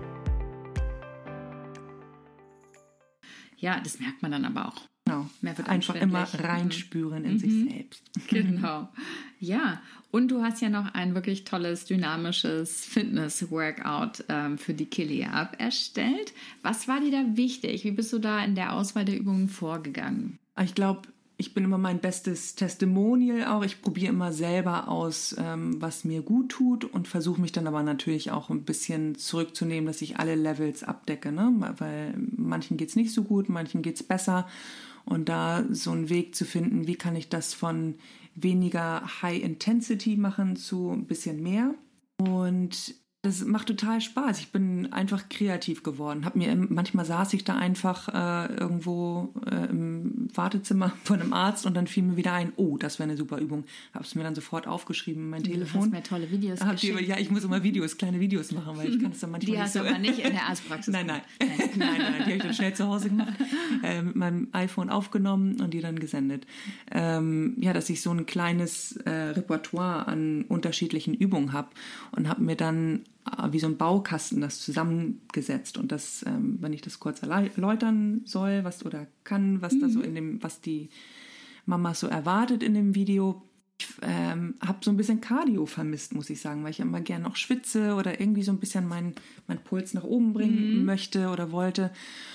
Ja, das merkt man dann aber auch. Genau. Mehr wird Einfach immer reinspüren in mhm. sich selbst. Genau. Ja, und du hast ja noch ein wirklich tolles, dynamisches Fitness-Workout ähm, für die Kelea-App erstellt. Was war dir da wichtig? Wie bist du da in der Auswahl der Übungen vorgegangen? Ich glaube, ich bin immer mein bestes Testimonial auch. Ich probiere immer selber aus, ähm, was mir gut tut und versuche mich dann aber natürlich auch ein bisschen zurückzunehmen, dass ich alle Levels abdecke, ne? Weil manchen geht es nicht so gut, manchen geht es besser. Und da so einen Weg zu finden, wie kann ich das von weniger High Intensity machen zu ein bisschen mehr. Und das macht total Spaß. Ich bin einfach kreativ geworden. Hab mir manchmal saß ich da einfach äh, irgendwo äh, im Wartezimmer von einem Arzt und dann fiel mir wieder ein, oh, das wäre eine super Übung. Habe es mir dann sofort aufgeschrieben in mein du Telefon. Hast mir tolle Videos Hab die, ja, ich muss immer Videos, kleine Videos machen, weil ich kann es dann manchmal die nicht so. Die hast du aber nicht in der Arztpraxis. nein, nein, nein, nein, nein, die habe ich dann schnell zu Hause gemacht, äh, mit meinem iPhone aufgenommen und die dann gesendet. Ähm, ja, dass ich so ein kleines äh, Repertoire an unterschiedlichen Übungen habe und habe mir dann wie so ein Baukasten das zusammengesetzt und das, ähm, wenn ich das kurz erläutern soll, was oder kann, was mhm. da so in dem, was die Mama so erwartet in dem Video. Ich ähm, habe so ein bisschen Cardio vermisst, muss ich sagen, weil ich immer gerne noch schwitze oder irgendwie so ein bisschen meinen mein Puls nach oben bringen mhm. möchte oder wollte.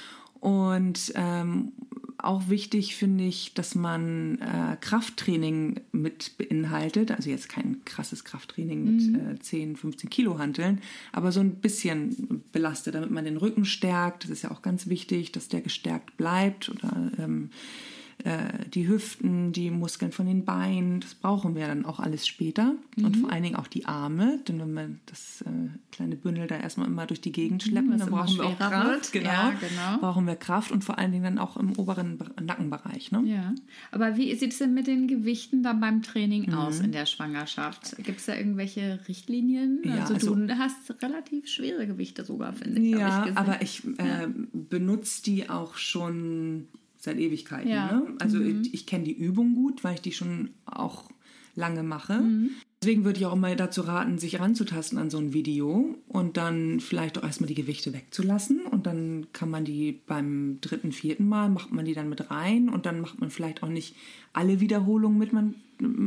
Und ähm, auch wichtig finde ich, dass man äh, Krafttraining mit beinhaltet. Also jetzt kein krasses Krafttraining mit mhm. äh, zehn, fünfzehn Kilo Hanteln, aber so ein bisschen belastet, damit man den Rücken stärkt. Das ist ja auch ganz wichtig, dass der gestärkt bleibt oder ähm, äh, die Hüften, die Muskeln von den Beinen. Das brauchen wir dann auch alles später. Mhm. Und vor allen Dingen auch die Arme, denn wenn wir das äh, kleine Bündel da erstmal immer durch die Gegend schleppen, mhm, dann brauchen wir auch Kraft. Genau, ja, genau. Brauchen wir Kraft und vor allen Dingen dann auch im oberen Nackenbereich. Ne? Ja, aber wie sieht es denn mit den Gewichten dann beim Training mhm. aus in der Schwangerschaft? Gibt es da irgendwelche Richtlinien? Ja, also, also du hast relativ schwere Gewichte sogar, finde ich. Ja, ich aber ich äh, ja. benutze die auch schon seit Ewigkeiten. Ja. Ne? Also mhm. ich, ich kenne die Übung gut, weil ich die schon auch lange mache. Mhm. Deswegen würde ich auch immer dazu raten, sich ranzutasten an so ein Video und dann vielleicht auch erstmal die Gewichte wegzulassen und dann kann man die beim dritten, vierten Mal, macht man die dann mit rein und dann macht man vielleicht auch nicht alle Wiederholungen mit, man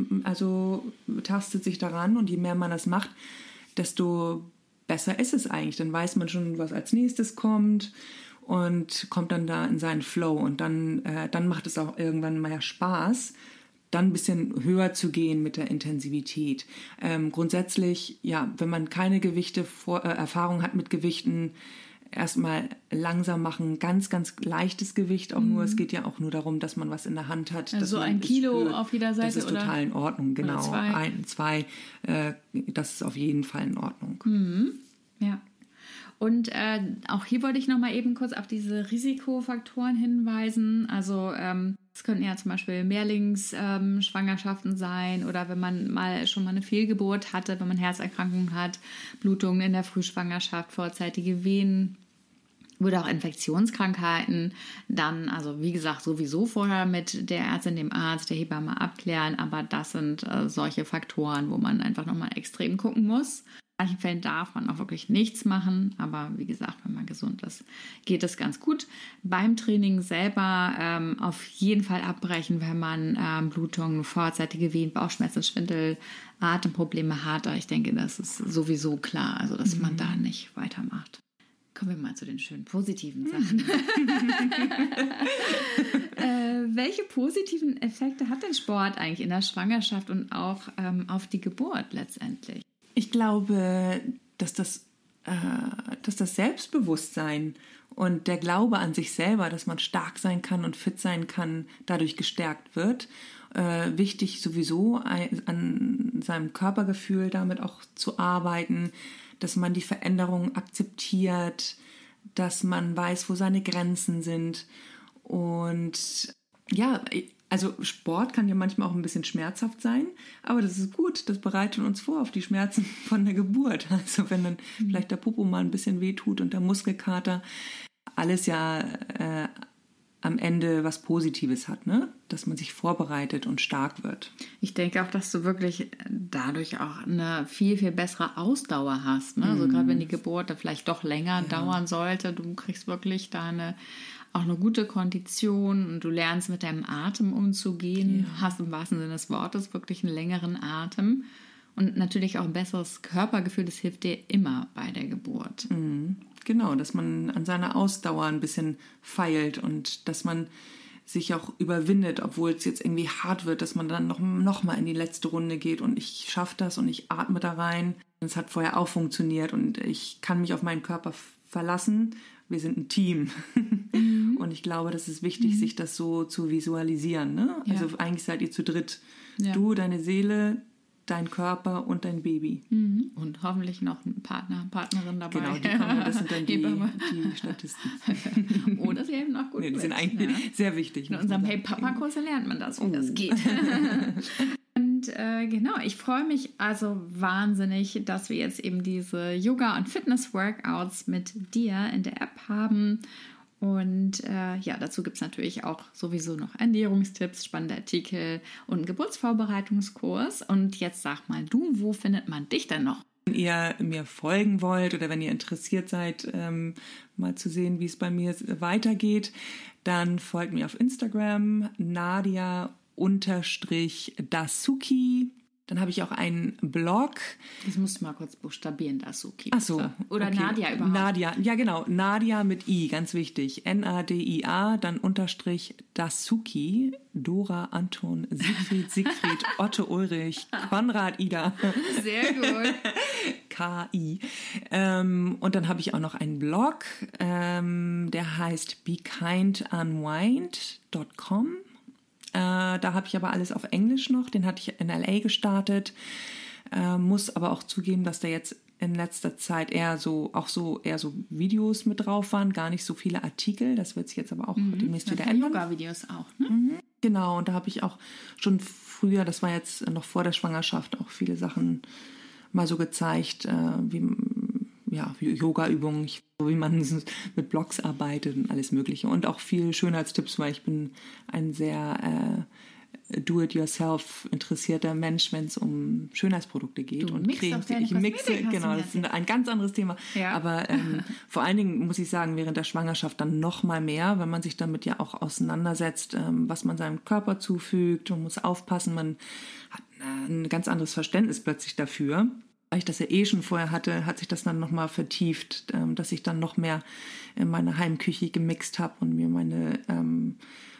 also tastet sich daran und je mehr man das macht, desto besser ist es eigentlich. Dann weiß man schon, was als nächstes kommt und kommt dann da in seinen Flow und dann, äh, dann macht es auch irgendwann mal Spaß, dann ein bisschen höher zu gehen mit der Intensivität. Ähm, grundsätzlich, ja, wenn man keine Gewichte, vor, äh, Erfahrung hat mit Gewichten, erstmal langsam machen, ganz, ganz leichtes Gewicht auch mhm. nur. Es geht ja auch nur darum, dass man was in der Hand hat. Also dass so man ein Kilo spürt. auf jeder Seite, Das ist oder? total in Ordnung, genau. Oder zwei. Ein, zwei, äh, das ist auf jeden Fall in Ordnung. Mhm. Ja. Und äh, auch hier wollte ich noch mal eben kurz auf diese Risikofaktoren hinweisen. Also ähm, es könnten ja zum Beispiel Mehrlingsschwangerschaften ähm, sein oder wenn man mal schon mal eine Fehlgeburt hatte, wenn man Herzerkrankungen hat, Blutungen in der Frühschwangerschaft, vorzeitige Wehen oder auch Infektionskrankheiten. Dann, also wie gesagt, sowieso vorher mit der Ärztin, dem Arzt, der Hebamme abklären. Aber das sind äh, solche Faktoren, wo man einfach noch mal extrem gucken muss. In manchen Fällen darf man auch wirklich nichts machen, aber wie gesagt, wenn man gesund ist, geht es ganz gut. Beim Training selber ähm, auf jeden Fall abbrechen, wenn man ähm, Blutungen, vorzeitige Wehen, Bauchschmerzen, Schwindel, Atemprobleme hat. Ich denke, das ist sowieso klar, also dass mhm. man da nicht weitermacht. Kommen wir mal zu den schönen positiven Sachen. äh, welche positiven Effekte hat denn Sport eigentlich in der Schwangerschaft und auch ähm, auf die Geburt letztendlich? Ich glaube, dass das, äh, dass das Selbstbewusstsein und der Glaube an sich selber, dass man stark sein kann und fit sein kann, dadurch gestärkt wird. Äh, wichtig sowieso ein, an seinem Körpergefühl damit auch zu arbeiten, dass man die Veränderungen akzeptiert, dass man weiß, wo seine Grenzen sind. Und ja, also Sport kann ja manchmal auch ein bisschen schmerzhaft sein, aber das ist gut, das bereitet uns vor auf die Schmerzen von der Geburt. Also wenn dann vielleicht der Popo mal ein bisschen wehtut und der Muskelkater, alles ja äh, am Ende was Positives hat, ne? Dass man sich vorbereitet und stark wird. Ich denke auch, dass du wirklich dadurch auch eine viel, viel bessere Ausdauer hast. Ne? Mhm. Also gerade wenn die Geburt da vielleicht doch länger ja. dauern sollte, du kriegst wirklich da eine, auch eine gute Kondition und du lernst mit deinem Atem umzugehen, ja. hast im wahrsten Sinne des Wortes wirklich einen längeren Atem und natürlich auch ein besseres Körpergefühl, das hilft dir immer bei der Geburt. Mhm. Genau, dass man an seiner Ausdauer ein bisschen feilt und dass man sich auch überwindet, obwohl es jetzt irgendwie hart wird, dass man dann noch, noch mal in die letzte Runde geht und ich schaffe das und ich atme da rein. Es hat vorher auch funktioniert und ich kann mich auf meinen Körper verlassen. Wir sind ein Team. Mhm. Und ich glaube, das ist wichtig, mhm. sich das so zu visualisieren. Ne? Ja. Also eigentlich seid ihr zu dritt. Ja. Du, deine Seele, dein Körper und dein Baby. Mhm. Und hoffentlich noch ein Partner, Partnerin dabei. Genau, die kommen, das sind dann die, die Statisten. Oh, das hilft noch gut. Nee, die sind eigentlich ja. sehr wichtig. In unserem Hey-Papa-Kurs lernt man das, wie oh. das geht. Und äh, genau, ich freue mich also wahnsinnig, dass wir jetzt eben diese Yoga- und Fitness-Workouts mit dir in der App haben. Und äh, ja, dazu gibt es natürlich auch sowieso noch Ernährungstipps, spannende Artikel und einen Geburtsvorbereitungskurs. Und jetzt sag mal du, wo findet man dich denn noch? Wenn ihr mir folgen wollt oder wenn ihr interessiert seid, ähm, mal zu sehen, wie es bei mir weitergeht, dann folgt mir auf Instagram, Nadia unterstrich Dasuki. Dann habe ich auch einen Blog. Das musst du mal kurz buchstabieren, Dasuki. Ach so. Oder okay. Nadia überhaupt. Nadia, ja genau. Nadia mit I, ganz wichtig. N A D I A, dann unterstrich Dasuki. Dora, Anton, Siegfried, Siegfried, Otto, Ulrich, Konrad, Ida. Sehr gut. K I. Ähm, und dann habe ich auch noch einen Blog, ähm, der heißt be kind unwind dot com. Äh, da habe ich aber alles auf Englisch noch. Den hatte ich in L A gestartet. Äh, muss aber auch zugeben, dass da jetzt in letzter Zeit eher so, auch so, eher so Videos mit drauf waren. Gar nicht so viele Artikel. Das wird sich jetzt aber auch mhm. demnächst wieder ändern. Yoga-Videos auch, ne? Mhm. Genau. Und da habe ich auch schon früher, das war jetzt noch vor der Schwangerschaft, auch viele Sachen mal so gezeigt, äh, wie, ja, Yoga-Übungen, wie man mit Blogs arbeitet und alles Mögliche. Und auch viel Schönheitstipps, weil ich bin ein sehr äh, do-it-yourself interessierter Mensch, wenn es um Schönheitsprodukte geht. Du und Cremes. Ich mixe, genau, das ist ein ganz anderes Thema. Ja. Aber ähm, vor allen Dingen muss ich sagen, während der Schwangerschaft dann noch mal mehr, wenn man sich damit ja auch auseinandersetzt, ähm, was man seinem Körper zufügt. Man muss aufpassen, man hat ein ganz anderes Verständnis plötzlich dafür. Weil ich das ja eh schon vorher hatte, hat sich das dann nochmal vertieft, ähm, dass ich dann noch mehr in meine Heimküche gemixt habe und mir meine ähm,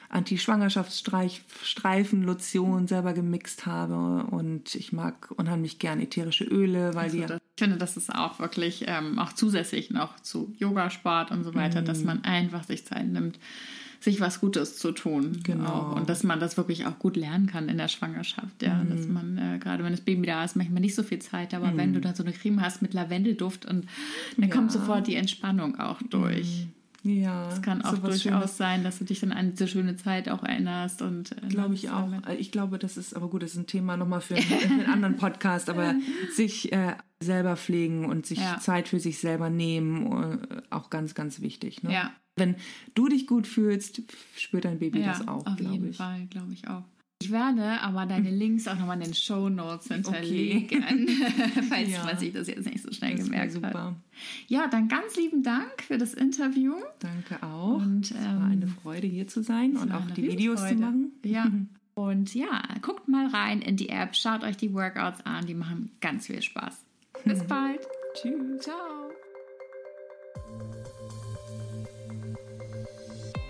Anti-Schwangerschaftsstreifen-Lotion selber gemixt habe. Und ich mag unheimlich gern ätherische Öle, weil also die... Das, ich finde, das ist auch wirklich ähm, auch zusätzlich noch zu Yogasport und so weiter, mm. dass man einfach sich Zeit nimmt, sich was Gutes zu tun. Genau. Auch. Und dass man das wirklich auch gut lernen kann in der Schwangerschaft. Ja, mm. dass man, äh, gerade wenn das Baby da ist, manchmal nicht so viel Zeit, aber mm. wenn du dann so eine Creme hast mit Lavendelduft und dann ja. kommt sofort die Entspannung auch durch. Mm. Ja. Es kann auch so durchaus Schönes sein, dass du dich dann an diese schöne Zeit auch erinnerst. Und äh, glaube ich auch. Ich glaube, das ist, aber gut, das ist ein Thema nochmal für einen anderen Podcast, aber sich äh, selber pflegen und sich ja. Zeit für sich selber nehmen, äh, auch ganz, ganz wichtig. Ne? Ja. Wenn du dich gut fühlst, spürt dein Baby ja, das auch, auf glaube jeden ich. Fall, glaube ich auch. Ich werde aber deine Links auch nochmal in den Shownotes hinterlegen, okay. falls ja. man sich das jetzt nicht so schnell das gemerkt super. hat. Ja, dann ganz lieben Dank für das Interview. Danke auch. Und, es war ähm, eine Freude, hier zu sein und auch die Videos Freude. zu machen. Ja. Und ja, guckt mal rein in die App, schaut euch die Workouts an, die machen ganz viel Spaß. Bis bald. Tschüss. Ciao.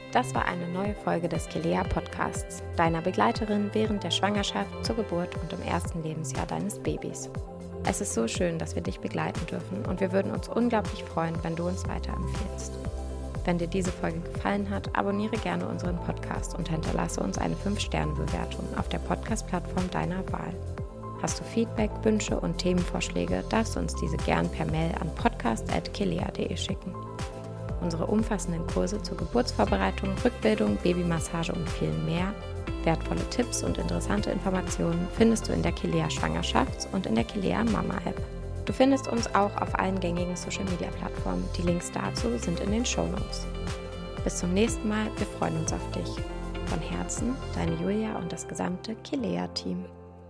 Das war eine neue Folge des Kilea Podcasts, deiner Begleiterin während der Schwangerschaft, zur Geburt und im ersten Lebensjahr deines Babys. Es ist so schön, dass wir dich begleiten dürfen und wir würden uns unglaublich freuen, wenn du uns weiterempfiehlst. Wenn dir diese Folge gefallen hat, abonniere gerne unseren Podcast und hinterlasse uns eine fünf Sterne Bewertung auf der Podcast-Plattform deiner Wahl. Hast du Feedback, Wünsche und Themenvorschläge, darfst du uns diese gern per Mail an podcast at kilea punkt de schicken. Unsere umfassenden Kurse zur Geburtsvorbereitung, Rückbildung, Babymassage und viel mehr, wertvolle Tipps und interessante Informationen findest du in der Kilea Schwangerschafts- und in der Kilea Mama App. Du findest uns auch auf allen gängigen Social-Media-Plattformen. Die Links dazu sind in den Shownotes. Bis zum nächsten Mal, wir freuen uns auf dich. Von Herzen, deine Julia und das gesamte Kilea-Team.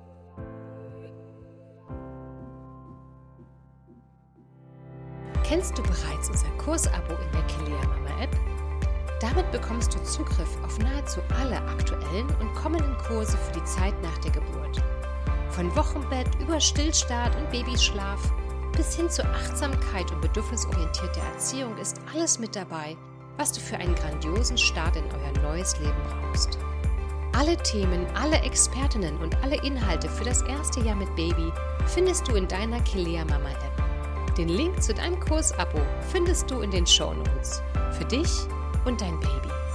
Kennst du bereits unser Kursabo in der Kilea Mama App? Damit bekommst du Zugriff auf nahezu alle aktuellen und kommenden Kurse für die Zeit nach der Geburt. Von Wochenbett über Stillstart und Babyschlaf bis hin zur Achtsamkeit und bedürfnisorientierter Erziehung ist alles mit dabei, was du für einen grandiosen Start in euer neues Leben brauchst. Alle Themen, alle Expertinnen und alle Inhalte für das erste Jahr mit Baby findest du in deiner Kilea Mama App. Den Link zu deinem Kursabo findest du in den Shownotes. Für dich und dein Baby.